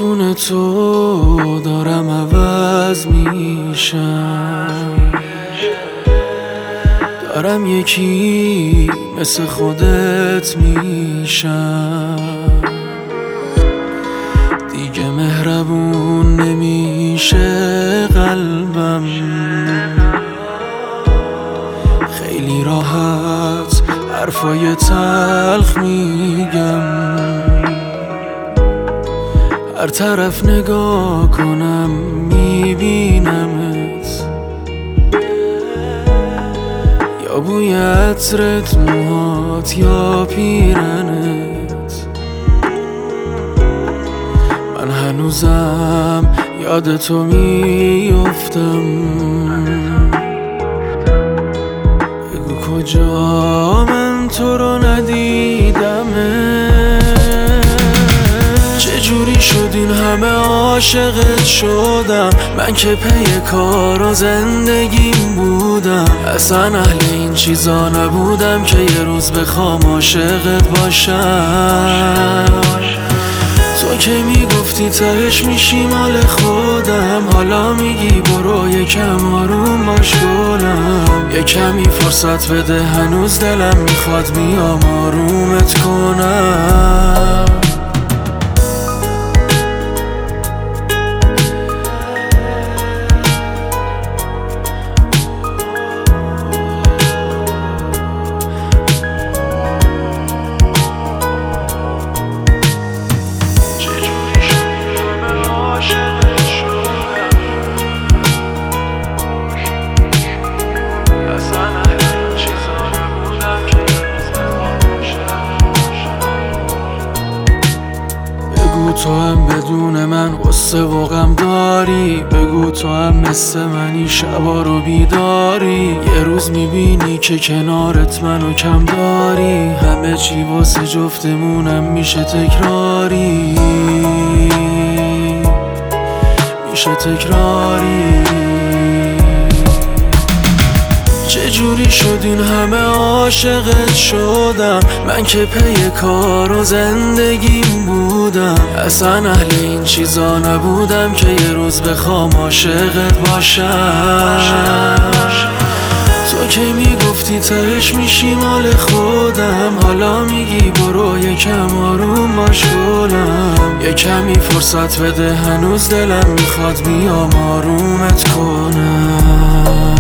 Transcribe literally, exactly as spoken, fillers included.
بدون تو دارم عوض میشم، دارم یکی مثل خودت میشم. دیگه مهربون نمیشه قلبم، خیلی راحت حرفای تلخ میگم. هر طرف نگاه کنم میبینمت، یا بوی عطرت، موهات یا پیرنت. من هنوزم یاد تو میافتم، بگو کجا من تو رو ندیدمه. چجوری شد این همه عاشقت شدم؟ من که پی کار و زندگیم بودم، اصلا اهل این چیزا نبودم که یه روز بخوام عاشقت باشم. تو که میگفتی تهش میشی مال خودم، حالا میگی برو یکم آروم باش گلم. یه کمی فرصت بده، هنوز دلم میخواد بیام آرومت کنم. بگو تو هم بدون من غصه و غم داری، بگو تو هم مثل منی شبا رو بیداری. یه روز میبینی که کنارت منو کم داری، همه چی واسه جفتمونم میشه تکراری، میشه تکراری. چجوری شد این همه عاشقت شدم؟ من که پی کار و زندگیم بودم، اصلا اهل این چیزا نبودم که یه روز بخوام عاشقت باشم. تو که میگفتی تهش میشی مال خودم، حالا میگی برو یکم آروم باش گلم. یه کمی فرصت بده، هنوز دلم میخواد بیام آرومت کنم.